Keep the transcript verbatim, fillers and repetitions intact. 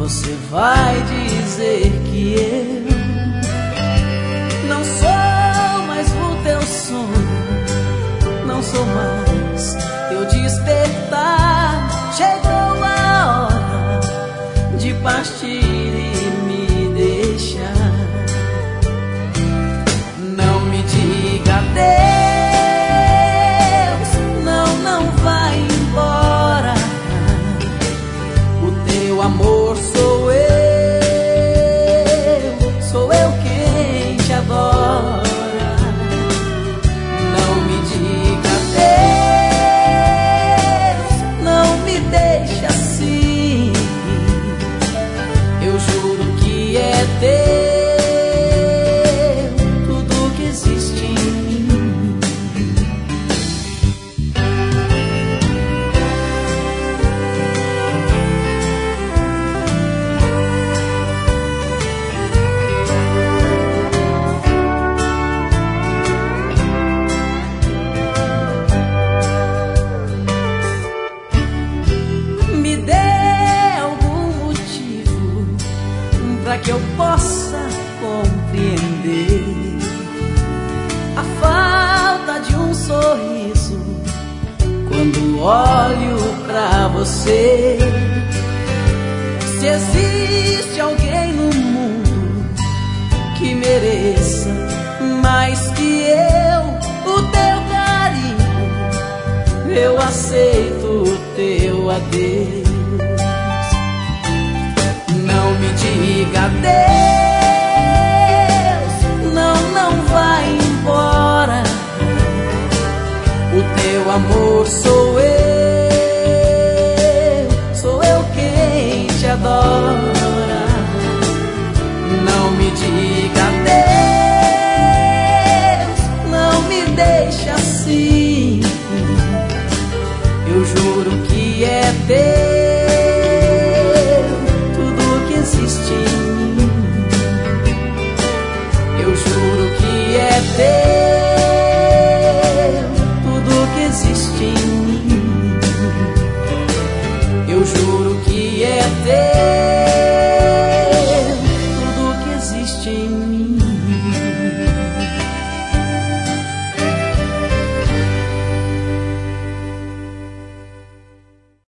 você vai dizer que eu não sou mais o teu sonho, não sou mais teu despertar. Chegou a hora de partir e me deixar. Não me diga adeus, não, não vai embora. O teu amor sou eu, sou eu quem te adora. Não me diga adeus, não me deixe assim. Eu juro que é teu tudo que existe em mim. Me dê algum motivo para que eu possa compreender a falta de um sorriso quando olho pra você. Se existe alguém no mundo que mereça mais que eu o teu carinho, eu aceito o teu adeus. Não me diga adeus, não, não vai embora. O teu amor sou eu, sou eu quem te adora.